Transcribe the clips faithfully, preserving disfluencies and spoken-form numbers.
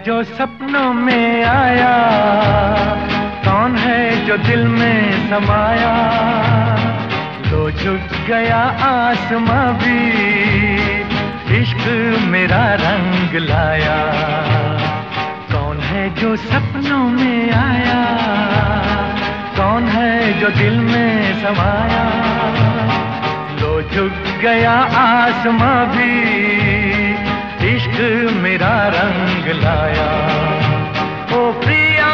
जो सपनों में आया, कौन है जो दिल में समाया। लो झुक गया आसमां भी, इश्क मेरा रंग लाया। कौन है जो सपनों में आया, कौन है जो दिल में समाया। लो झुक गया आसमां भी, इश्क मेरा रंग लाया। ओ प्रिया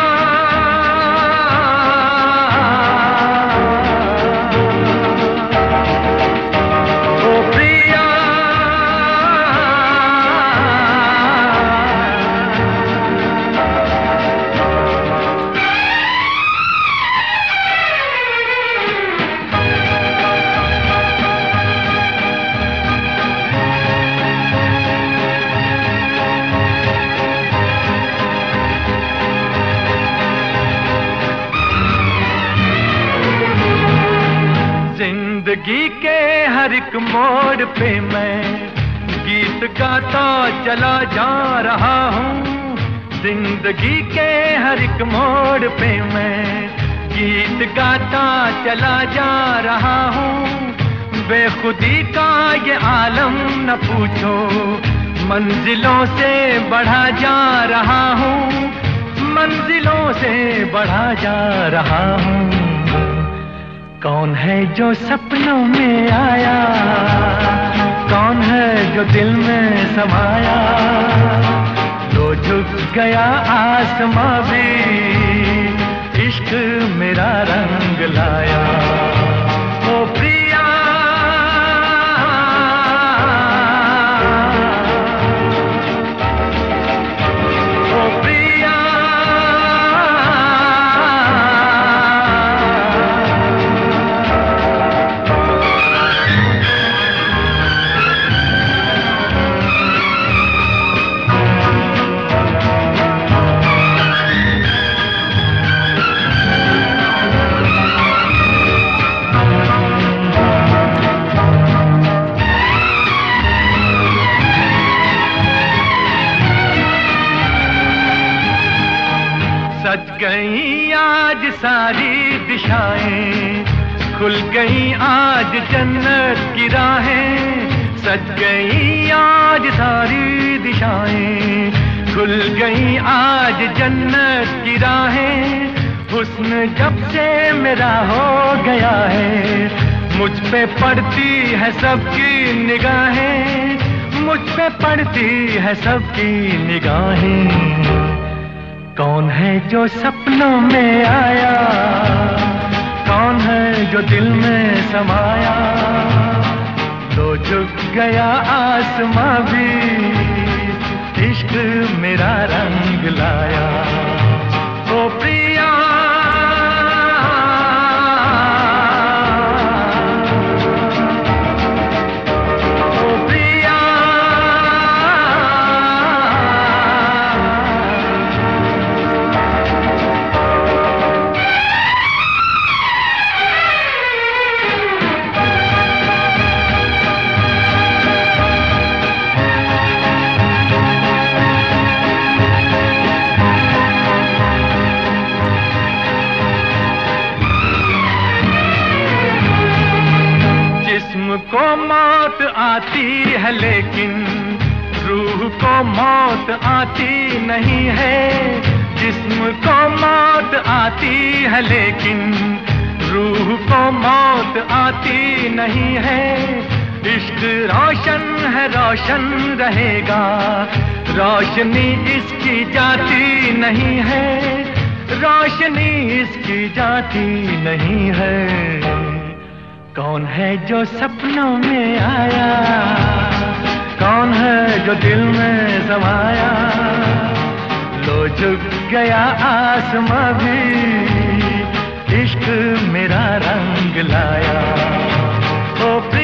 ओ प्रिया जिंदगी के हर एक मोड़ पे मैं गीत गाता चला जा रहा हूँ। जिंदगी के हर एक मोड़ पे मैं गीत गाता चला जा रहा हूँ। बेखुदी का ये आलम न पूछो, मंजिलों से बढ़ा जा रहा हूँ। मंजिलों से बढ़ा जा रहा हूँ। कौन है जो सपनों में आया, कौन है जो दिल में समाया। लो झुक गया आसमां भी, इश्क मेरा रंग लाया। ओ प्रिया ओ प्रिया सज गई आज सारी दिशाएं, खुल गई आज जन्नत की राहें। सज गई आज सारी दिशाएं, खुल गई आज जन्नत की राहें। हुस्न जब से मेरा हो गया है, मुझ पे पड़ती है सबकी निगाहें। मुझ पे पड़ती है सबकी निगाहें। कौन है जो सपनों में आया, कौन है जो दिल में समाया। लो झुक गया आसमां भी, इश्क मेरा रंग लाया। ओ प्रिया को मौत आती है लेकिन रूह को मौत आती नहीं है। जिस्म को मौत आती है लेकिन रूह को मौत आती नहीं है। इश्क रोशन है रोशन रहेगा, रोशनी इसकी जाती नहीं है। रोशनी इसकी जाती नहीं है। कौन है जो सपनों में आया, कौन है जो दिल में समाया। लो झुक गया आसमां भी, इश्क मेरा रंग लाया। ओ